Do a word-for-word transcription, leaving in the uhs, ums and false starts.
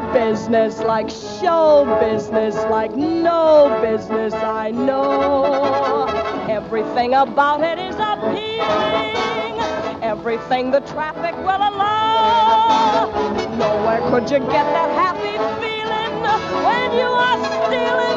business, like show business, like no business I know. Everything about it is appealing, everything the traffic will allow. Nowhere could you get that happy feeling when you are stealing